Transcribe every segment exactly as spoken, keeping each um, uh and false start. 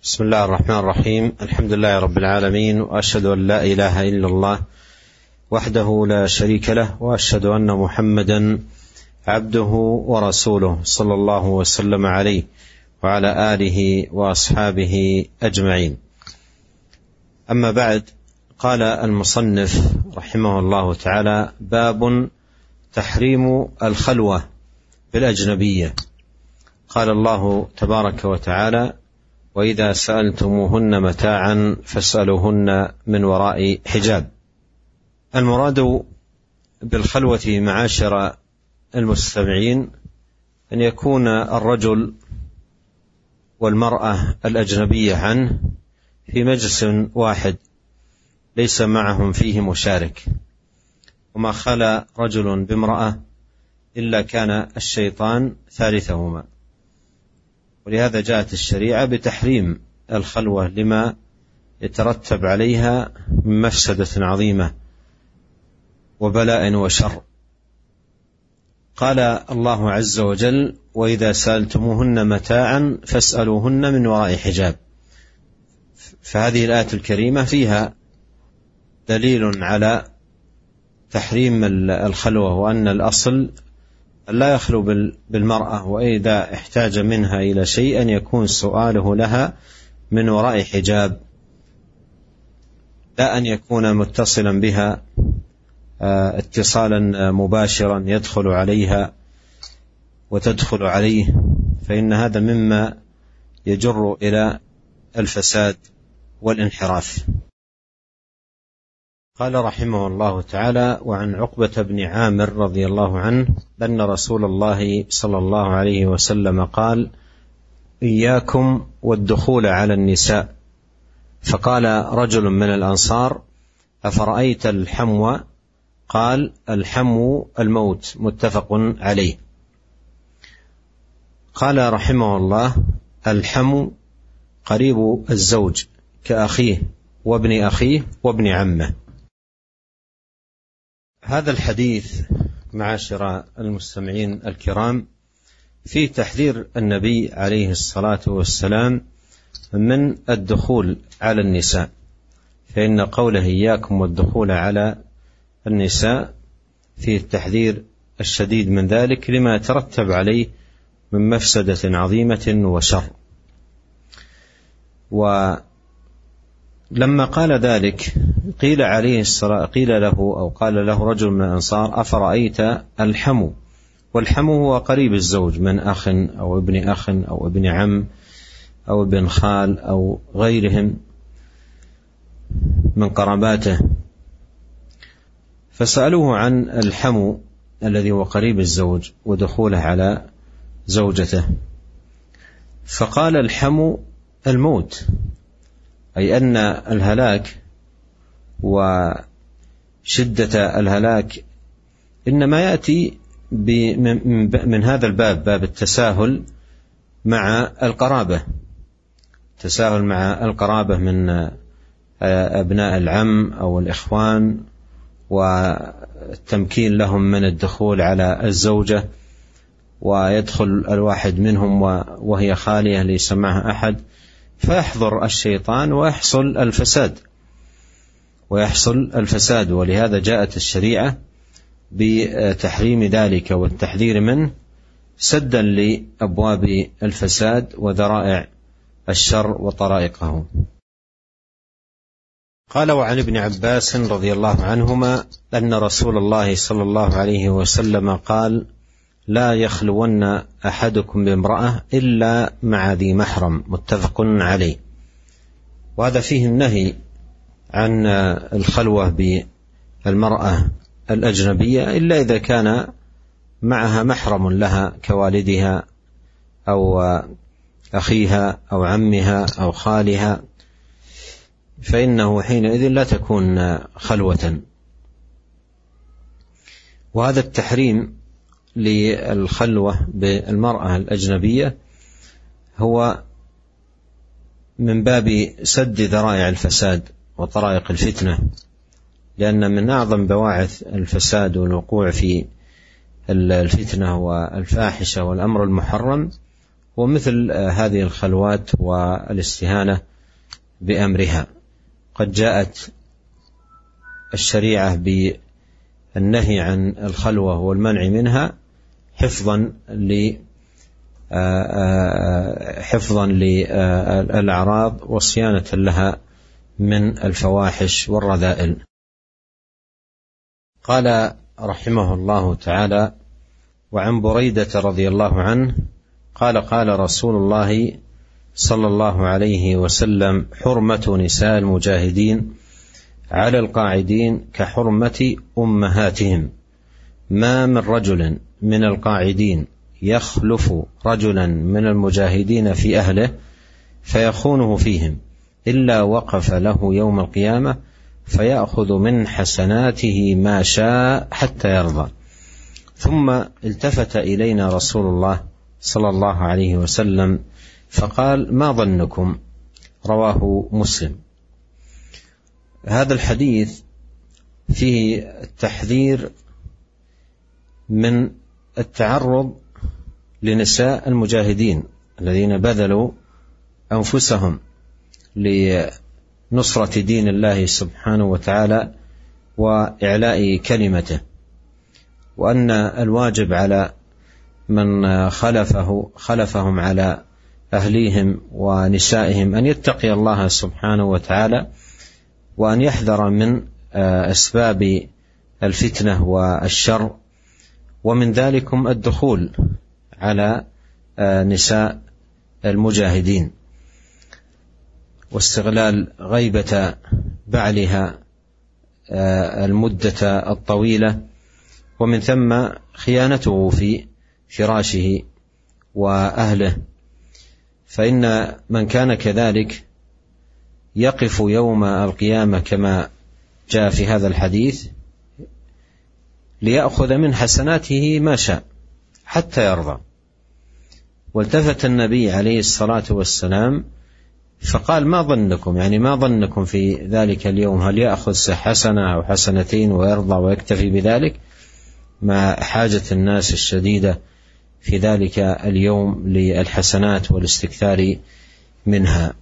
بسم الله الرحمن الرحيم. الحمد لله رب العالمين، وأشهد أن لا إله إلا الله وحده لا شريك له، وأشهد أن محمدا عبده ورسوله صلى الله وسلم عليه وعلى آله وأصحابه أجمعين. أما بعد، قال المصنف رحمه الله تعالى: باب تحريم الخلوة بالأجنبية. قال الله تبارك وتعالى: وإذا سألتموهن متاعا فاسألوهن من وراء حجاب. المراد بالخلوة معاشر المستمعين أن يكون الرجل والمرأة الأجنبية عنه في مجلس واحد ليس معهم فيه مشارك، وما خلا رجل بامرأة إلا كان الشيطان ثالثهما. ولهذا جاءت الشريعة بتحريم الخلوة لما يترتب عليها من مفسدة عظيمة وبلاء وشر. قال الله عز وجل: وإذا سألتموهن متاعا فاسألوهن من وراء حجاب. فهذه الآية الكريمة فيها دليل على تحريم الخلوة، وأن الأصل لا يخلو بالمرأة، وإذا احتاج منها إلى شيء أن يكون سؤاله لها من وراء حجاب، لا أن يكون متصلا بها اتصالا مباشرا يدخل عليها وتدخل عليه، فإن هذا مما يجر إلى الفساد والانحراف. قال رحمه الله تعالى: وعن عقبة بن عامر رضي الله عنه أن رسول الله صلى الله عليه وسلم قال: إياكم والدخول على النساء. فقال رجل من الأنصار: أفرأيت الحمو؟ قال: الحمو الموت. متفق عليه. قال رحمه الله: الحمو قريب الزوج كأخيه وابن أخيه وابن عمه. هذا الحديث معاشر المستمعين الكرام في تحذير النبي عليه الصلاة والسلام من الدخول على النساء، فإن قوله إياكم والدخول على النساء فيه التحذير الشديد من ذلك لما يترتب عليه من مفسدة عظيمة وشر. ولما قال ذلك قيل عليه الصلاة قيل له أو قال له رجل من الأنصار: أفرأيت الحمو؟ والحمو هو قريب الزوج من أخ أو ابن أخ أو ابن عم أو ابن خال أو غيرهم من قراباته. فسألوه عن الحمو الذي هو قريب الزوج ودخوله على زوجته، فقال: الحمو الموت، أي أن الهلاك وشدة الهلاك إنما يأتي من هذا الباب، باب التساهل مع القرابة، تساهل مع القرابة من أبناء العم أو الإخوان، والتمكين لهم من الدخول على الزوجة، ويدخل الواحد منهم وهي خالية ليس معها أحد، فيحضر الشيطان ويحصل الفساد ويحصل الفساد ولهذا جاءت الشريعة بتحريم ذلك والتحذير منه سدا لأبواب الفساد وذرائع الشر وطرائقه. قال: وعن ابن عباس رضي الله عنهما أن رسول الله صلى الله عليه وسلم قال: لا يخلون أحدكم بامرأة إلا مع ذي محرم. متفق عليه. وهذا فيه النهي عن الخلوة بالمرأة الأجنبية إلا إذا كان معها محرم لها كوالدها أو أخيها أو عمها أو خالها، فإنه حينئذ لا تكون خلوة. وهذا التحريم للخلوة بالمرأة الأجنبية هو من باب سد ذرائع الفساد وطرائق الفتنة، لأن من أعظم بواعث الفساد والوقوع في الفتنة والفاحشة والأمر المحرم ومثل هذه الخلوات والاستهانة بأمرها قد جاءت الشريعة بالنهي عن الخلوة والمنع منها حفظا ل حفظا للأعراض وصيانة لها من الفواحش والرذائل. قال رحمه الله تعالى: وعن بريدة رضي الله عنه قال: قال رسول الله صلى الله عليه وسلم: حرمة نساء المجاهدين على القاعدين كحرمة أمهاتهم، ما من رجل من القاعدين يخلف رجلا من المجاهدين في أهله فيخونه فيهم إلا وقف له يوم القيامة فيأخذ من حسناته ما شاء حتى يرضى. ثم التفت إلينا رسول الله صلى الله عليه وسلم فقال: ما ظنكم؟ رواه مسلم. هذا الحديث فيه التحذير من التعرض لنساء المجاهدين الذين بذلوا أنفسهم لنصرة دين الله سبحانه وتعالى وإعلاء كلمته، وأن الواجب على من خلفه خلفهم على أهليهم ونسائهم أن يتقي الله سبحانه وتعالى وأن يحذر من أسباب الفتنة والشر، ومن ذلكم الدخول على نساء المجاهدين واستغلال غيبة بعلها المدة الطويلة، ومن ثم خيانته في فراشه وأهله. فإن من كان كذلك يقف يوم القيامة كما جاء في هذا الحديث ليأخذ من حسناته ما شاء حتى يرضى. والتفت النبي عليه الصلاة والسلام فقال: ما ظنكم؟ يعني ما ظنكم في ذلك اليوم؟ هل يأخذ حسنة أو حسنتين ويرضى ويكتفي بذلك، مع حاجة الناس الشديدة في ذلك اليوم للحسنات والاستكثار منها؟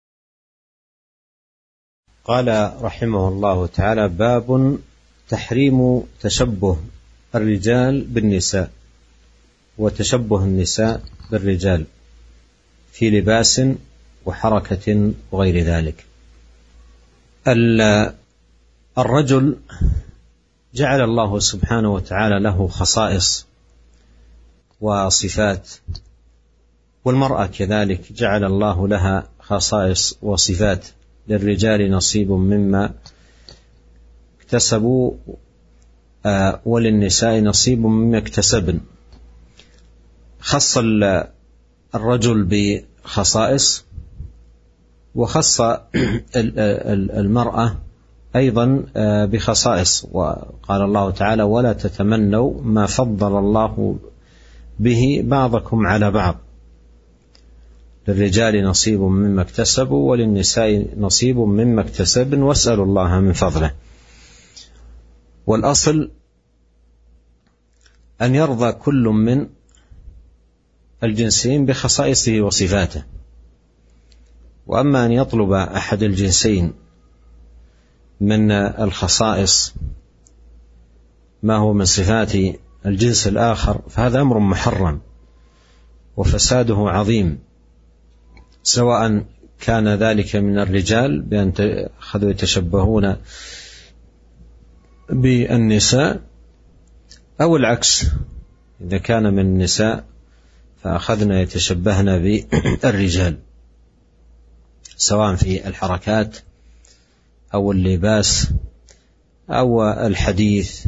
قال رحمه الله تعالى: باب تحريم تشبه الرجال بالنساء وتشبه النساء بالرجال في لباس وحركة وغير ذلك. الرجل جعل الله سبحانه وتعالى له خصائص وصفات، والمرأة كذلك جعل الله لها خصائص وصفات. للرجال نصيب مما اكتسبوا وللنساء نصيب مما اكتسبن. خص الرجل بخصائص وخص المرأة أيضا بخصائص، وقال الله تعالى: ولا تتمنوا ما فضل الله به بعضكم على بعض، للرجال نصيب مما اكتسبوا وللنساء نصيب مما اكتسبن واسألوا الله من فضله. والأصل أن يرضى كل من الجنسين بخصائصه وصفاته، وأما أن يطلب أحد الجنسين من الخصائص ما هو من صفات الجنس الآخر فهذا أمر محرم وفساده عظيم، سواء كان ذلك من الرجال بأن أخذوا يتشبهون بالنساء، أو العكس إذا كان من النساء فأخذنا يتشبهنا بالرجال، سواء في الحركات أو اللباس أو الحديث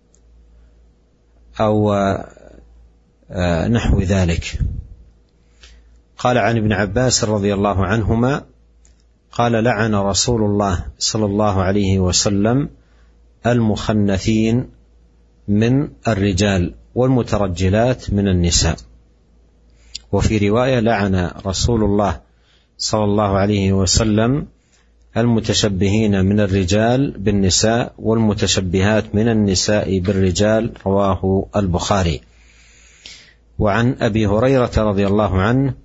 أو نحو ذلك. قال عن ابن عباس رضي الله عنهما قال: لعن رسول الله صلى الله عليه وسلم المخنثين من الرجال والمترجلات من النساء. وفي رواية: لعن رسول الله صلى الله عليه وسلم المتشبهين من الرجال بالنساء والمتشبهات من النساء بالرجال. رواه البخاري. وعن أبي هريرة رضي الله عنه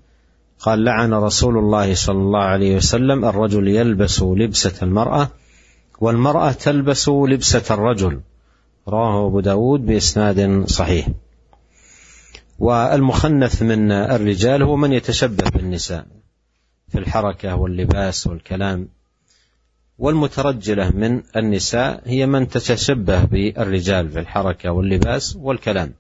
قال: لعن رسول الله صلى الله عليه وسلم الرجل يلبس لبسة المرأة والمرأة تلبس لبسة الرجل. رواه أبو داود بإسناد صحيح. والمخنث من الرجال هو من يتشبه بالنساء في الحركة واللباس والكلام، والمترجلة من النساء هي من تتشبه بالرجال في الحركة واللباس والكلام.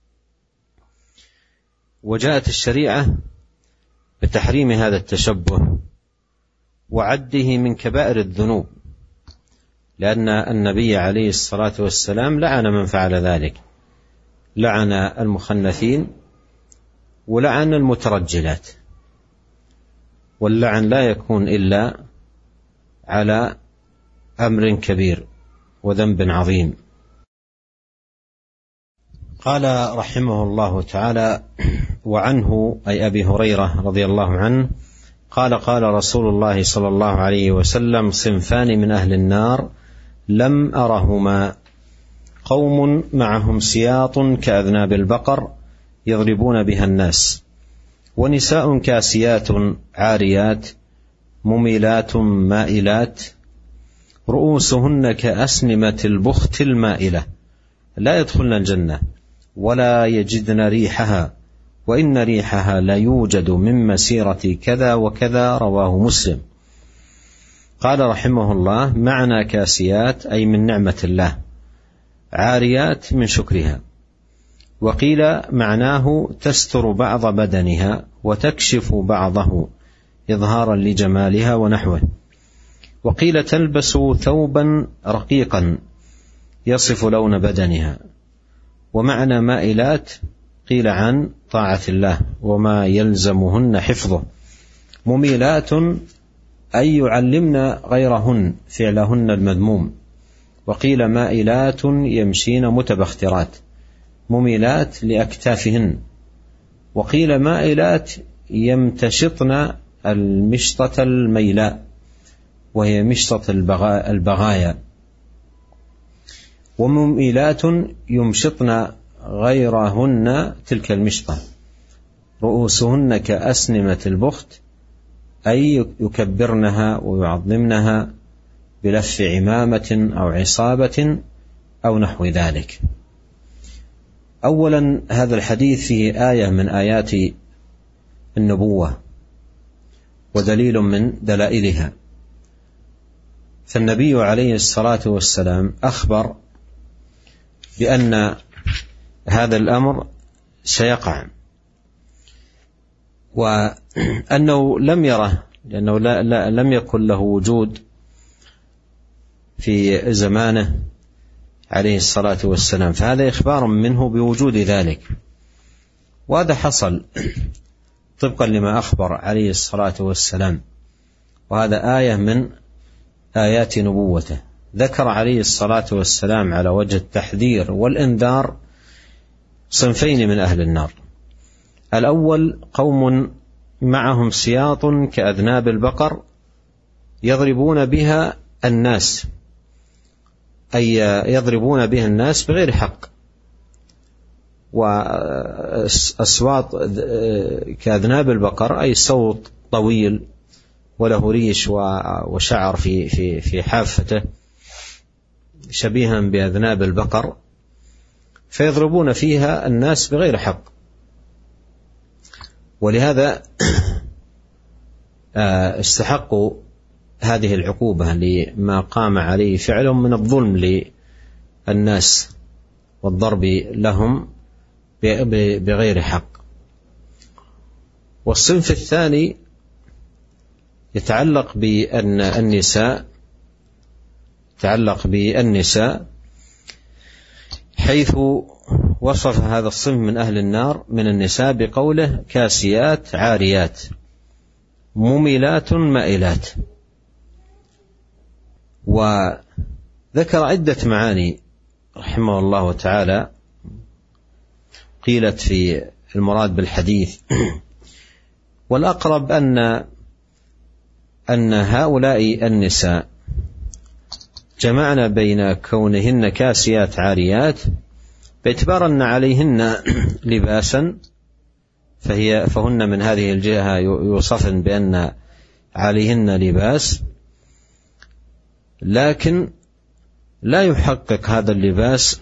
وجاءت الشريعة بتحريم هذا التشبه وعده من كبائر الذنوب، لأن النبي عليه الصلاة والسلام لعن من فعل ذلك، لعن المخنثين ولعن المترجلات، واللعن لا يكون إلا على أمر كبير وذنب عظيم. قال رحمه الله تعالى: وعنه أي أبي هريرة رضي الله عنه قال: قال رسول الله صلى الله عليه وسلم: صنفان من أهل النار لم أرهما، قوم معهم سياط كأذناب البقر يضربون بها الناس، ونساء كاسيات عاريات مميلات مائلات رؤوسهن كأسنمة البخت المائلة لا يدخلن الجنة ولا يجدن ريحها، وإن ريحها لا يوجد من مسيرة كذا وكذا. رواه مسلم. قال رحمه الله: معنى كاسيات أي من نعمة الله، عاريات من شكرها. وقيل معناه تستر بعض بدنها وتكشف بعضه إظهارا لجمالها ونحوه. وقيل تلبس ثوبا رقيقا يصف لون بدنها. ومعنى مائلات قيل عن طاعة الله وما يلزمهن حفظه. مميلات أي يعلمن غيرهن فعلهن المذموم. وقيل مائلات يمشين متبخترات، مميلات لأكتافهن. وقيل مائلات يمتشطن المشطة الميلاء وهي مشطة البغايا. ومميلات يمشطن غيرهن تلك المشطة. رؤوسهن كأسنمة البخت أي يكبرنها ويعظمنها بلف عمامة أو عصابة أو نحو ذلك. أولا، هذا الحديث فيه آية من آيات النبوة ودليل من دلائلها. فالنبي عليه الصلاة والسلام أخبر بأن هذا الأمر سيقع، وأنه لم يره، لأنه لا لا لم يكن له وجود في زمانه عليه الصلاة والسلام، فهذا إخبار منه بوجود ذلك. وهذا حصل طبقا لما أخبر عليه الصلاة والسلام، وهذا آية من آيات نبوته. ذكر عليه الصلاة والسلام على وجه التحذير والإنذار صنفين من أهل النار. الأول قوم معهم سياط كأذناب البقر يضربون بها الناس، أي يضربون بها الناس بغير حق. وأصوات كأذناب البقر أي صوت طويل وله ريش وشعر في في في حافته شبيها بأذناب البقر، فيضربون فيها الناس بغير حق. ولهذا استحقوا هذه العقوبة لما قام عليه فعلهم من الظلم للناس والضرب لهم بغير حق. والصنف الثاني يتعلق بأن النساء يتعلق بالنساء حيث وصف هذا الصنف من أهل النار من النساء بقوله: كاسيات عاريات مميلات مائلات. وذكر عدة معاني رحمه الله تعالى قيلت في المراد بالحديث. والأقرب أن أن هؤلاء النساء جمعنا بين كونهن كاسيات عاريات باعتبار أن عليهن لباسا فهي فهن من هذه الجهة يوصفن بأن عليهن لباس، لكن لا يحقق هذا اللباس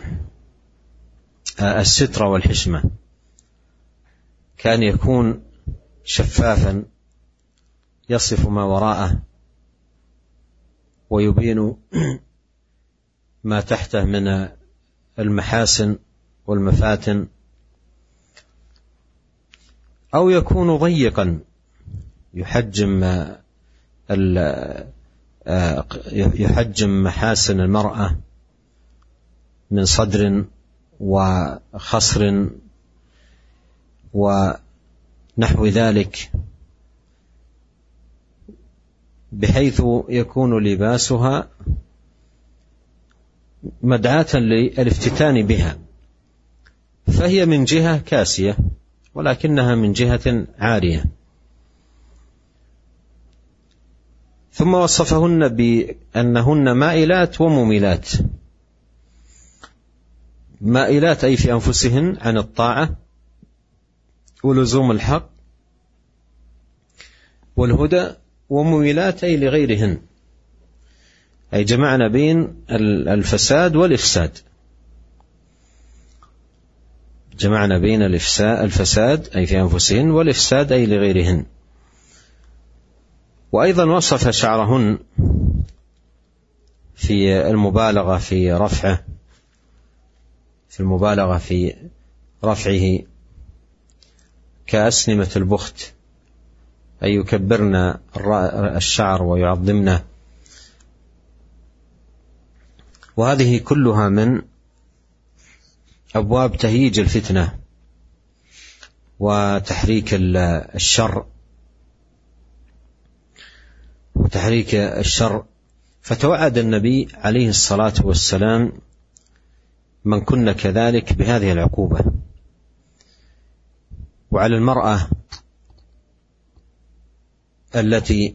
الستر والحشمة، كان يكون شفافا يصف ما وراءه ويبين ما تحته من المحاسن والمفاتن، أو يكون ضيقا يحجم يحجم محاسن المرأة من صدر وخصر ونحو ذلك، بحيث يكون لباسها مدعاة للافتتان بها، فهي من جهة كاسية ولكنها من جهة عارية. ثم وصفهن بأنهن مائلات ومميلات. مائلات أي في أنفسهن عن الطاعة ولزوم الحق والهدى، ومميلات أي لغيرهن، أي جمعنا بين الفساد والإفساد، جمعنا بين الفساد أي في أنفسهن والإفساد أي لغيرهن. وأيضا وصف شعرهن في المبالغة في رفعه في المبالغة في رفعه كأسنمة البخت، أي يكبرن الشعر ويعظمنه. وهذه كلها من أبواب تهييج الفتنة وتحريك الشر وتحريك الشر. فتوعد النبي عليه الصلاة والسلام من كن كذلك بهذه العقوبة. وعلى المرأة التي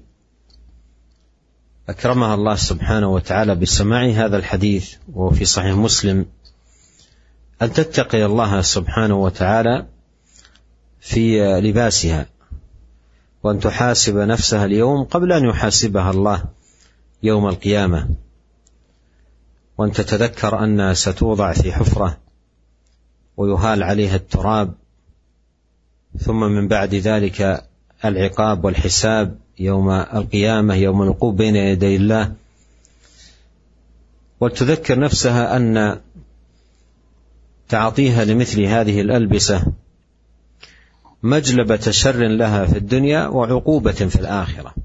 أكرمها الله سبحانه وتعالى بسماع هذا الحديث وهو في صحيح مسلم أن تتقي الله سبحانه وتعالى في لباسها، وأن تحاسب نفسها اليوم قبل أن يحاسبها الله يوم القيامة، وأن تتذكر أنها ستوضع في حفرة ويهال عليها التراب، ثم من بعد ذلك العقاب والحساب يوم القيامة، يوم الوقوف بين يدي الله. وتذكر نفسها أن تعطيها لمثل هذه الألبسة مجلبة شر لها في الدنيا وعقوبة في الآخرة.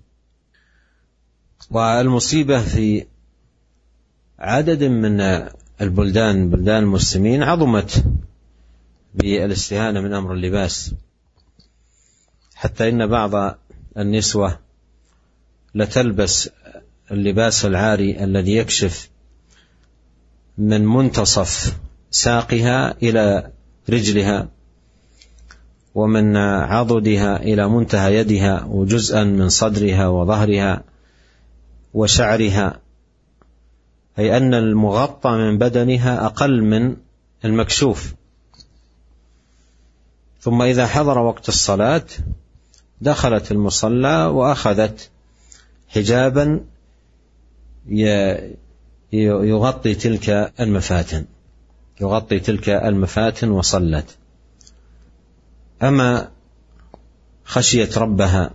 والمصيبة في عدد من البلدان بلدان المسلمين عظمت بالاستهانة من أمر اللباس، حتى إن بعض النسوة لتلبس اللباس العاري الذي يكشف من منتصف ساقها إلى رجلها، ومن عضدها إلى منتهى يدها، وجزءا من صدرها وظهرها وشعرها، أي أن المغطى من بدنها أقل من المكشوف. ثم إذا حضر وقت الصلاة دخلت المصلى وأخذت حجابا يغطي تلك المفاتن يغطي تلك المفاتن وصلت. أما خشيت ربها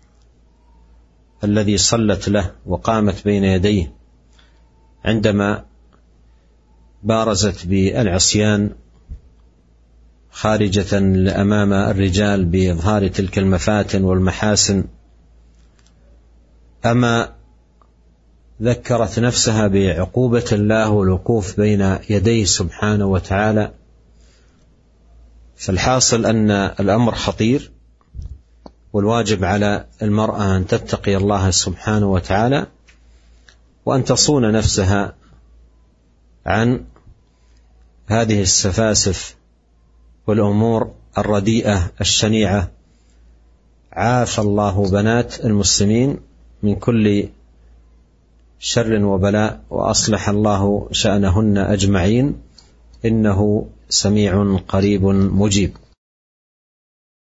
الذي صلت له وقامت بين يديه عندما بارزت بالعصيان خارجة أمام الرجال بإظهار تلك المفاتن والمحاسن. أما ذكرت نفسها بعقوبة الله والوقوف بين يديه سبحانه وتعالى. فالحاصل أن الأمر خطير، والواجب على المرأة أن تتقي الله سبحانه وتعالى، وأن تصون نفسها عن هذه السفاسف والأمور الرديئة الشنيعة. عافى الله بنات المسلمين من كل شر وبلاء، وأصلح الله شأنهن أجمعين، إنه سميع قريب مجيب.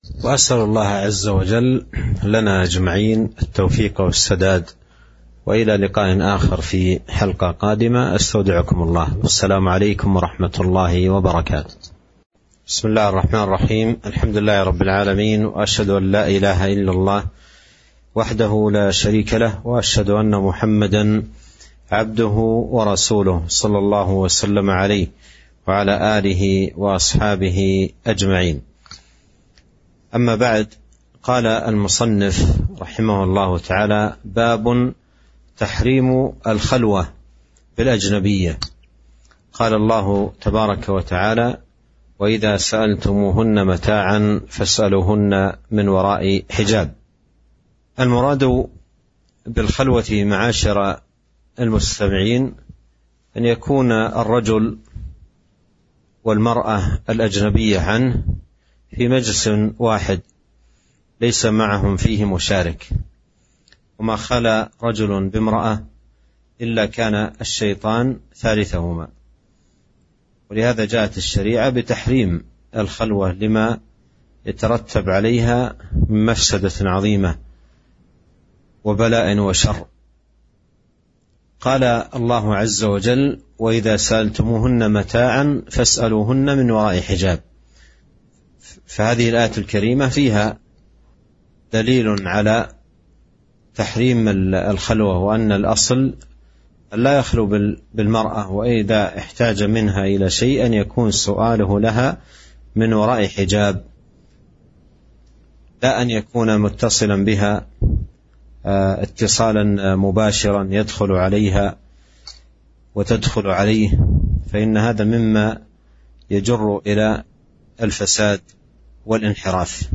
وأسأل الله عز وجل لنا أجمعين التوفيق والسداد، وإلى لقاء آخر في حلقة قادمة. أستودعكم الله، والسلام عليكم ورحمة الله وبركاته. بسم الله الرحمن الرحيم. الحمد لله رب العالمين، وأشهد أن لا إله إلا الله وحده لا شريك له، وأشهد أن محمدا عبده ورسوله صلى الله وسلم عليه وعلى آله وأصحابه أجمعين. أما بعد، قال المصنف رحمه الله تعالى: باب تحريم الخلوة بالأجنبية. قال الله تبارك وتعالى: وإذا سألتموهن متاعا فاسألوهن من وراء حجاب. المراد بالخلوة معاشر المستمعين أن يكون الرجل والمرأة الأجنبية عنه في مجلس واحد ليس معهم فيه مشارك، وما خلا رجل بامرأة إلا كان الشيطان ثالثهما. ولهذا جاءت الشريعة بتحريم الخلوة لما يترتب عليها من مفسدة عظيمة وبلاء وشر. قال الله عز وجل: وإذا سألتموهن متاعا فاسألوهن من وراء حجاب. فهذه الآية الكريمة فيها دليل على تحريم الخلوة، وأن الأصل لا يخلو بالمرأة، وإذا احتاج منها إلى شيء أن يكون سؤاله لها من وراء حجاب، لا أن يكون متصلا بها اتصالا مباشرا يدخل عليها وتدخل عليه، فإن هذا مما يجر إلى الفساد والانحراف.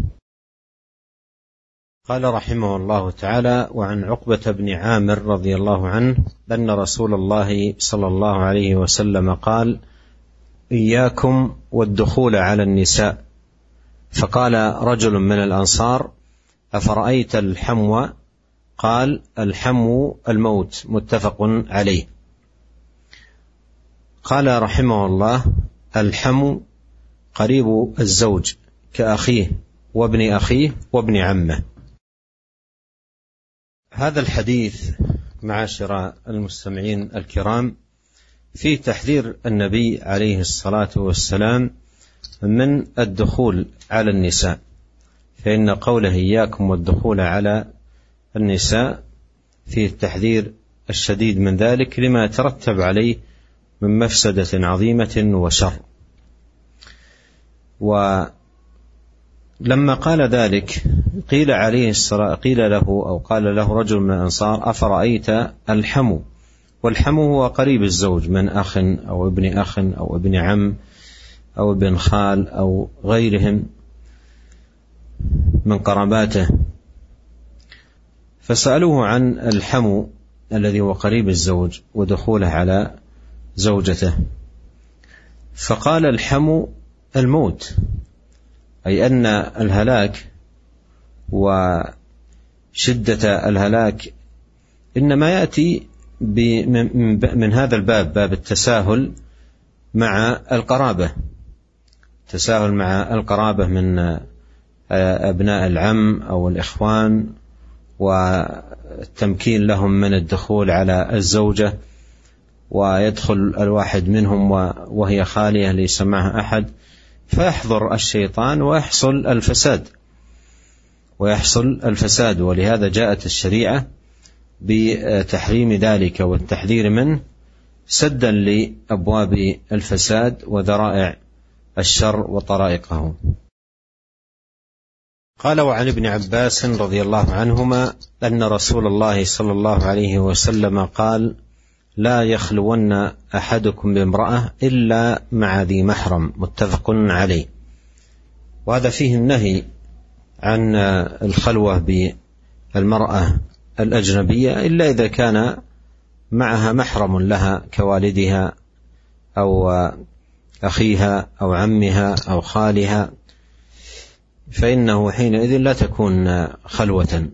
قال رحمه الله تعالى: وعن عقبة بن عامر رضي الله عنه أن رسول الله صلى الله عليه وسلم قال: إياكم والدخول على النساء. فقال رجل من الأنصار: أفرأيت الحمو؟ قال: الحمو الموت. متفق عليه. قال رحمه الله: الحمو قريب الزوج كأخيه وابن أخيه وابن عمه. هذا الحديث معاشر المستمعين الكرام في تحذير النبي عليه الصلاة والسلام من الدخول على النساء، فإن قوله إياكم والدخول على النساء فيه التحذير الشديد من ذلك لما يترتب عليه من مفسدة عظيمة وشر. ولما قال ذلك قيل عليه الصلاة قيل له أو قال له رجل من الأنصار: أفرأيت الحمو؟ والحمو هو قريب الزوج من أخ أو ابن أخ أو ابن عم أو ابن خال أو غيرهم من قراباته. فسألوه عن الحمو الذي هو قريب الزوج ودخوله على زوجته، فقال: الحمو الموت، أي أن الهلاك وشدة الهلاك إنما يأتي من هذا الباب، باب التساهل مع القرابة، التساهل مع القرابة من أبناء العم أو الإخوان، والتمكين لهم من الدخول على الزوجة، ويدخل الواحد منهم وهي خالية ليس معها أحد، فيحضر الشيطان ويحصل الفساد ويحصل الفساد ولهذا جاءت الشريعة بتحريم ذلك والتحذير منه سدا لأبواب الفساد وذرائع الشر وطرائقه. قال: وعن ابن عباس رضي الله عنهما أن رسول الله صلى الله عليه وسلم قال: لا يخلون أحدكم بامرأة إلا مع ذي محرم. متفق عليه. وهذا فيه النهي عن الخلوة بالمرأة الأجنبية إلا إذا كان معها محرم لها كوالدها أو أخيها أو عمها أو خالها، فإنه حينئذ لا تكون خلوة.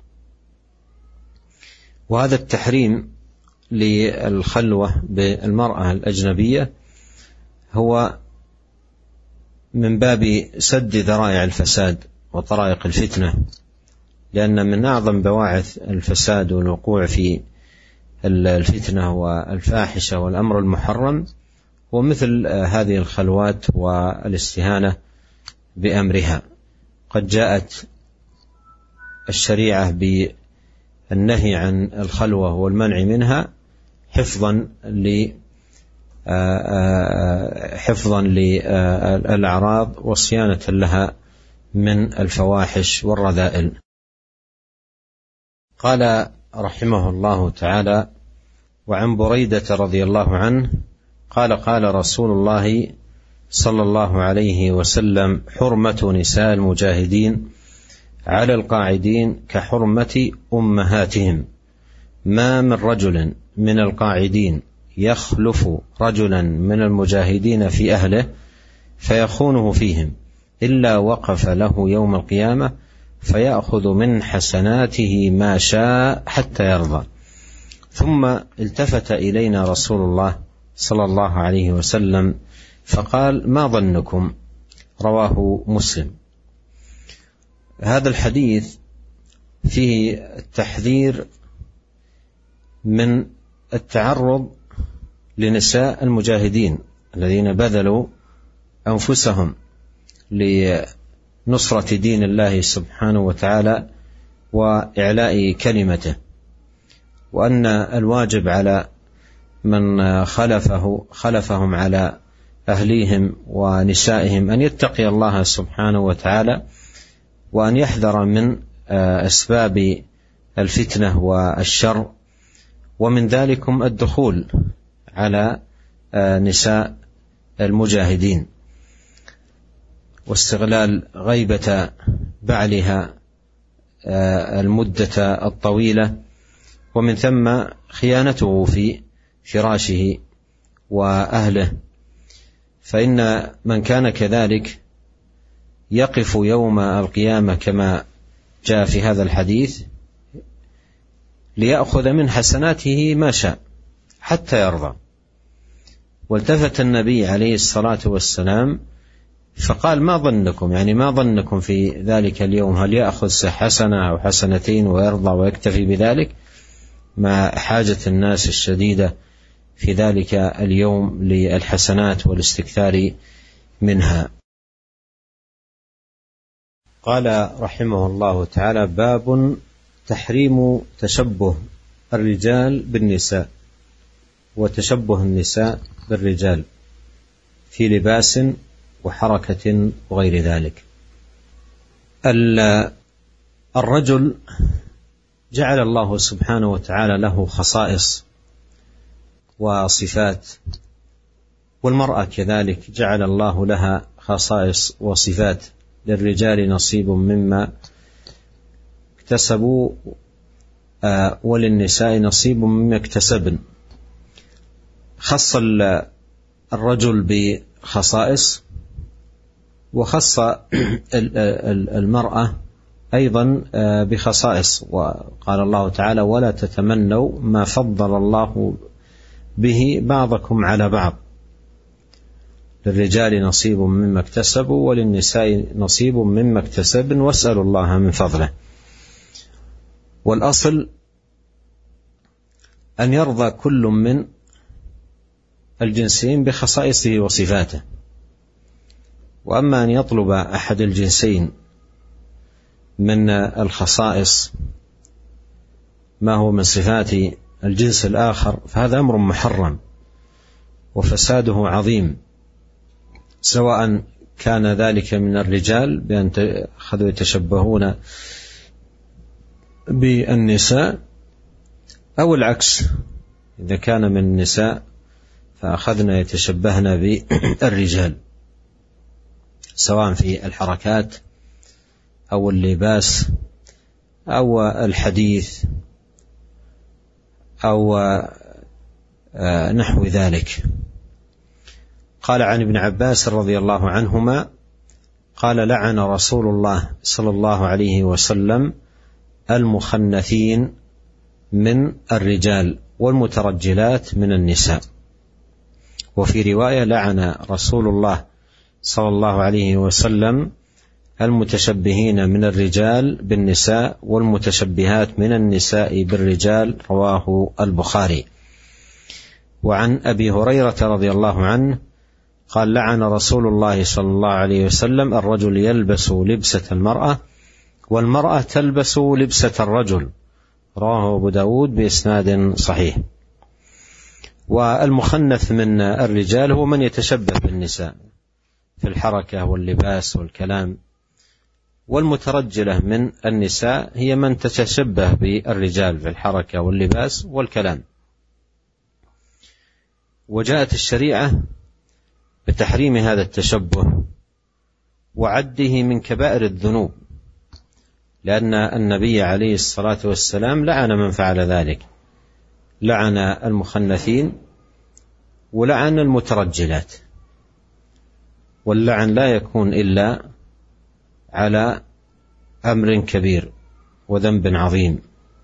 وهذا التحريم للخلوة بالمرأة الأجنبية هو من باب سد ذرائع الفساد وطرائق الفتنة، لأن من أعظم بواعث الفساد والوقوع في الفتنة والفاحشة والأمر المحرم ومثل هذه الخلوات والاستهانة بأمرها. قد جاءت الشريعة بالنهي عن الخلوة والمنع منها حفظا ل حفظا للأعراض وصيانة لها من الفواحش والرذائل. قال رحمه الله تعالى: وعن بريدة رضي الله عنه قال: قال رسول الله صلى الله عليه وسلم: حرمة نساء المجاهدين على القاعدين كحرمة أمهاتهم، ما من رجل من القاعدين يخلف رجلا من المجاهدين في أهله فيخونه فيهم إلا وقف له يوم القيامة فيأخذ من حسناته ما شاء حتى يرضى. ثم التفت إلينا رسول الله صلى الله عليه وسلم فقال: ما ظنكم؟ رواه مسلم. هذا الحديث فيه التحذير من التعرض لنساء المجاهدين الذين بذلوا أنفسهم لنصرة دين الله سبحانه وتعالى وإعلاء كلمته، وأن الواجب على من خلفه خلفهم على أهليهم ونسائهم أن يتقي الله سبحانه وتعالى وأن يحذر من أسباب الفتنة والشر، ومن ذلكم الدخول على نساء المجاهدين واستغلال غيبة بعلها المدة الطويلة، ومن ثم خيانته في فراشه وأهله. فإن من كان كذلك يقف يوم القيامة كما جاء في هذا الحديث ليأخذ من حسناته ما شاء حتى يرضى. والتفت النبي عليه الصلاة والسلام فقال: ما ظنكم؟ يعني ما ظنكم في ذلك اليوم؟ هل يأخذ حسنة أو حسنتين ويرضى ويكتفي بذلك، مع حاجة الناس الشديدة في ذلك اليوم للحسنات والاستكثار منها؟ قال رحمه الله تعالى: باب تحريم تشبه الرجال بالنساء وتشبه النساء بالرجال في لباس وحركة وغير ذلك. الرجل جعل الله سبحانه وتعالى له خصائص وصفات، والمرأة كذلك جعل الله لها خصائص وصفات. للرجال نصيب مما اكتسبوا وللنساء نصيب مما اكتسبن. خص الرجل بخصائص وخص المرأة أيضا بخصائص، وقال الله تعالى: ولا تتمنوا ما فضل الله به بعضكم على بعض، للرجال نصيب مما اكتسبوا وللنساء نصيب مما اكتسبن واسألوا الله من فضله. والأصل أن يرضى كل من الجنسين بخصائصه وصفاته، وأما أن يطلب أحد الجنسين من الخصائص ما هو من صفات الجنس الآخر فهذا أمر محرم وفساده عظيم، سواء كان ذلك من الرجال بأن أخذوا يتشبهون بالنساء، أو العكس، إذا كان من النساء فأخذنا يتشبهن بالرجال، سواء في الحركات أو اللباس أو الحديث أو نحو ذلك. قال عن ابن عباس رضي الله عنهما قال: لعن رسول الله صلى الله عليه وسلم المخنثين من الرجال والمترجلات من النساء. وفي رواية: لعن رسول الله صلى الله عليه وسلم المتشبهين من الرجال بالنساء والمتشبهات من النساء بالرجال. رواه البخاري. وعن أبي هريرة رضي الله عنه قال: لعن رسول الله صلى الله عليه وسلم الرجل يلبس لبسة المرأة والمرأة تلبس لبسة الرجل. رواه أبو داود بإسناد صحيح. والمخنث من الرجال هو من يتشبه بالنساء في الحركة واللباس والكلام، والمترجلة من النساء هي من تتشبه بالرجال في الحركة واللباس والكلام. وجاءت الشريعة بتحريم هذا التشبه وعده من كبائر الذنوب، لأن النبي عليه الصلاة والسلام لعن من فعل ذلك، لعن المخنثين ولعن المترجلات، واللعن لا يكون إلا على أمر كبير وذنب عظيم.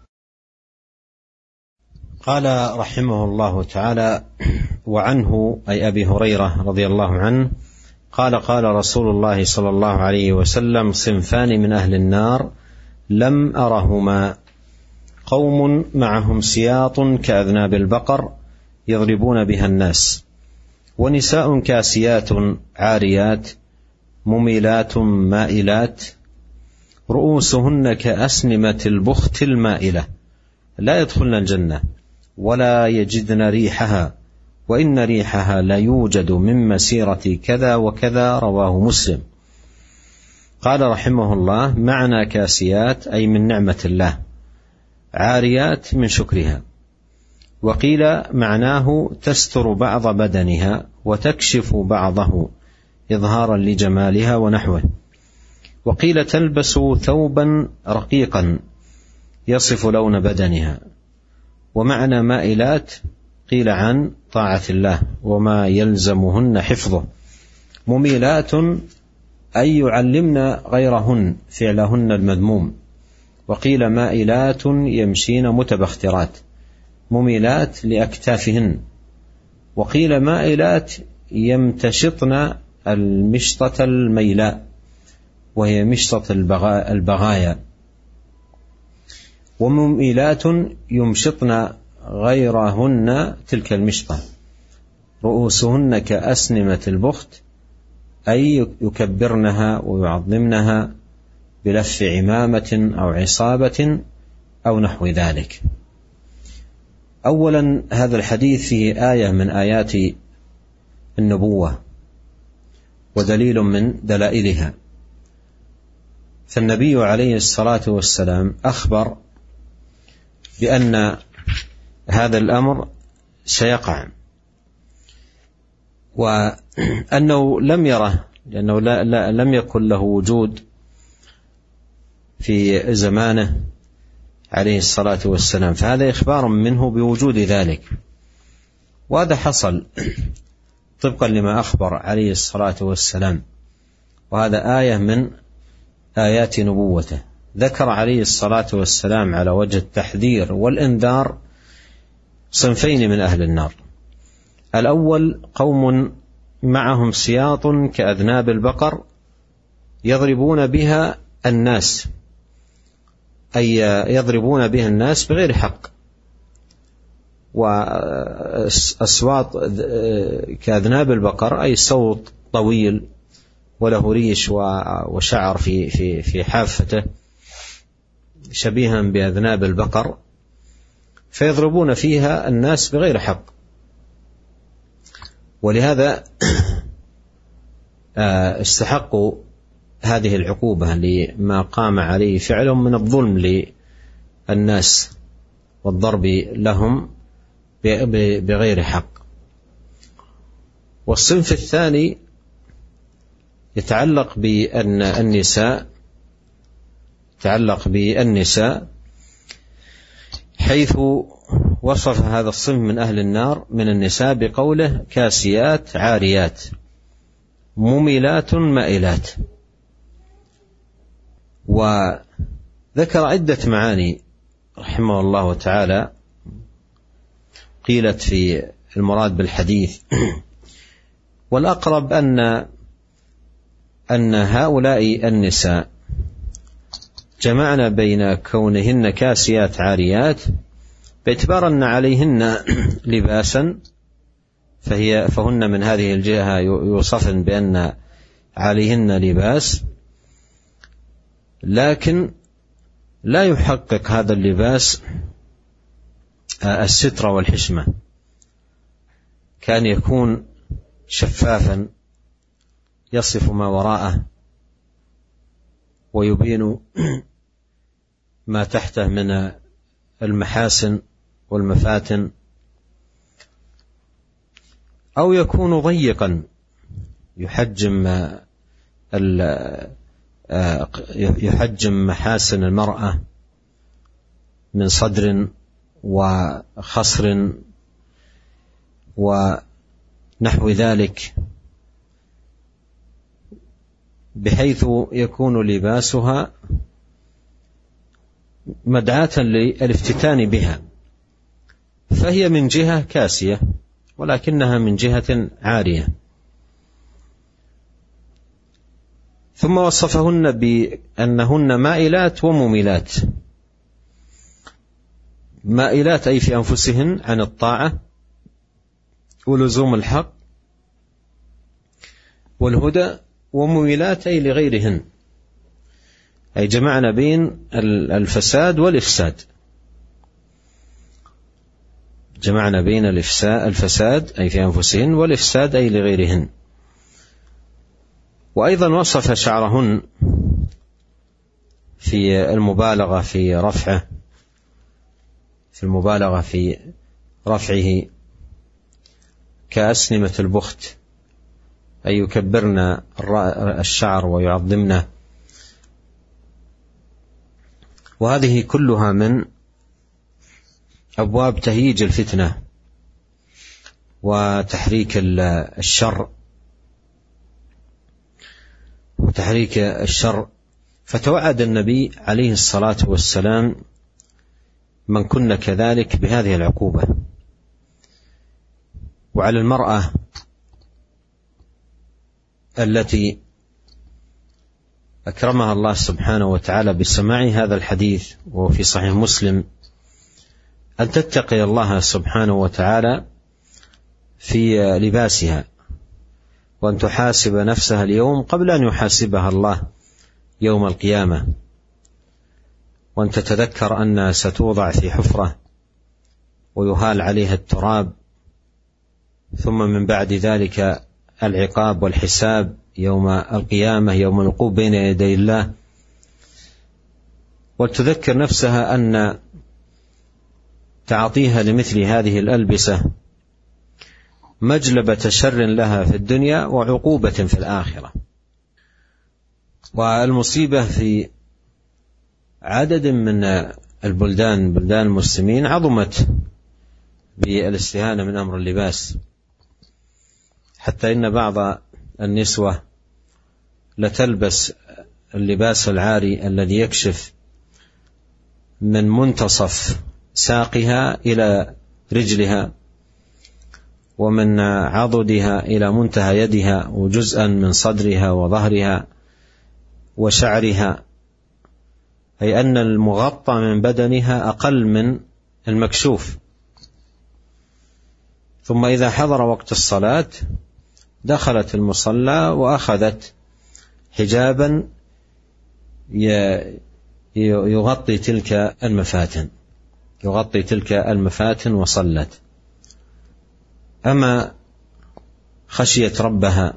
قال رحمه الله تعالى: وعنه أي أبي هريرة رضي الله عنه قال: قال رسول الله صلى الله عليه وسلم: صنفان من أهل النار لم أرهما، قوم معهم سياط كأذناب البقر يضربون بها الناس، ونساء كاسيات عاريات مميلات مائلات رؤوسهن كأسنمة البخت المائلة لا يدخلن الجنة ولا يجدن ريحها، وإن ريحها لا يوجد من مسيرة كذا وكذا. رواه مسلم. قال رحمه الله: معنى كاسيات أي من نعمة الله، عاريات من شكرها. وقيل معناه تستر بعض بدنها وتكشف بعضه إظهارا لجمالها ونحوه. وقيل تلبس ثوبا رقيقا يصف لون بدنها. ومعنى مائلات قيل عن طاعة الله وما يلزمهن حفظه. مميلات أي يعلمن غيرهن فعلهن المذموم. وقيل مائلات يمشين متبخترات، مميلات لأكتافهن. وقيل مائلات يمتشطن المشطة الميلاء وهي مشطة البغايا. ومميلات يمشطن غيرهن تلك المشطة. رؤوسهن كأسنمة البخت أي يكبرنها ويعظمنها بلف عمامة أو عصابة أو نحو ذلك. أولا، هذا الحديث فيه آية من آيات النبوة ودليل من دلائلها. فالنبي عليه الصلاة والسلام أخبر بأن هذا الأمر سيقع، وأنه لم يره، لأنه لا لا لم يكن له وجود في زمانه عليه الصلاة والسلام، فهذا إخبار منه بوجود ذلك. وهذا حصل طبقا لما أخبر عليه الصلاة والسلام، وهذا آية من آيات نبوته. ذكر عليه الصلاة والسلام على وجه التحذير والإنذار صنفين من أهل النار. الأول قوم معهم سياط كأذناب البقر يضربون بها الناس، أي يضربون بها الناس بغير حق. وأصوات كأذناب البقر أي صوت طويل وله ريش وشعر في في في حافته شبيها بأذناب البقر، فيضربون فيها الناس بغير حق. ولهذا استحقوا هذه العقوبة لما قام عليه فعلهم من الظلم للناس والضرب لهم بغير حق. والصنف الثاني يتعلق بأن النساء يتعلق بالنساء حيث وصف هذا الصنف من أهل النار من النساء بقوله: كاسيات عاريات مميلات مائلات. وذكر عدة معاني رحمه الله تعالى قيلت في المراد بالحديث. والأقرب أن أن هؤلاء النساء جمعنا بين كونهن كاسيات عاريات باعتبار أن عليهن لباسا، فهي فهن من هذه الجهة يوصفن بأن عليهن لباس، لكن لا يحقق هذا اللباس الستر والحشمة، كان يكون شفافا يصف ما وراءه ويبين ما تحته من المحاسن والمفاتن، أو يكون ضيقا يحجم يحجم محاسن المرأة من صدر وخصر ونحو ذلك، بحيث يكون لباسها مدعاة للافتتان بها، فهي من جهة كاسية ولكنها من جهة عارية. ثم وصفهن بأنهن مائلات ومميلات. مائلات أي في أنفسهن عن الطاعة ولزوم الحق والهدى، ومميلات أي لغيرهن، أي جمعنا بين الفساد والإفساد، جمعنا بين الفساد أي في أنفسهن والإفساد أي لغيرهن. وأيضا وصف شعرهن في المبالغة في رفعه في المبالغة في رفعه كأسنمة البخت، أي يكبرن الشعر ويعظمنه. وهذه كلها من أبواب تهييج الفتنة وتحريك الشر وتحريك الشر. فتوعد النبي عليه الصلاة والسلام من كن كذلك بهذه العقوبة. وعلى المرأة التي أكرمها الله سبحانه وتعالى بسماع هذا الحديث وهو في صحيح مسلم أن تتقي الله سبحانه وتعالى في لباسها، وأن تحاسب نفسها اليوم قبل أن يحاسبها الله يوم القيامة، وأن تتذكر أنها ستوضع في حفرة ويهال عليها التراب، ثم من بعد ذلك العقاب والحساب يوم القيامة، يوم الوقوف بين يدي الله. وتذكر نفسها أن تعطيها لمثل هذه الألبسة مجلبة شر لها في الدنيا وعقوبة في الآخرة. والمصيبة في عدد من البلدان بلدان المسلمين عظمت بالاستهانة من أمر اللباس، حتى إن بعض النسوة لتلبس اللباس العاري الذي يكشف من منتصف ساقها إلى رجلها، ومن عضدها إلى منتهى يدها، وجزءا من صدرها وظهرها وشعرها، أي أن المغطى من بدنها أقل من المكشوف. ثم إذا حضر وقت الصلاة دخلت المصلى وأخذت حجابا يغطي تلك المفاتن يغطي تلك المفاتن وصلت. أما خشيت ربها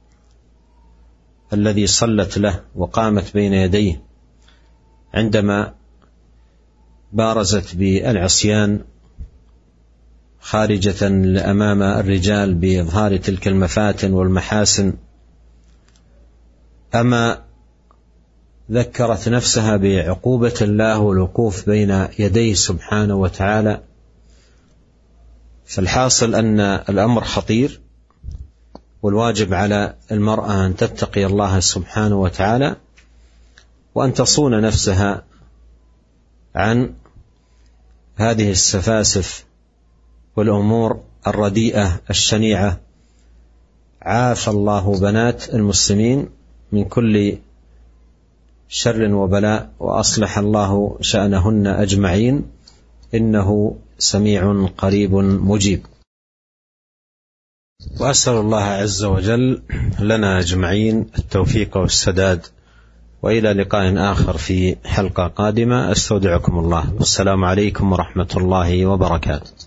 الذي صلت له وقامت بين يديه عندما بارزت بالعصيان خارجة أمام الرجال بإظهار تلك المفاتن والمحاسن. أما ذكرت نفسها بعقوبة الله والوقوف بين يديه سبحانه وتعالى. فالحاصل أن الأمر خطير، والواجب على المرأة أن تتقي الله سبحانه وتعالى، وأن تصون نفسها عن هذه السفاسف والأمور الرديئة الشنيعة. عافى الله بنات المسلمين من كل شر وبلاء، وأصلح الله شأنهن أجمعين، إنه سميع قريب مجيب. وأسأل الله عز وجل لنا أجمعين التوفيق والسداد، وإلى لقاء آخر في حلقة قادمة. أستودعكم الله، والسلام عليكم ورحمة الله وبركاته.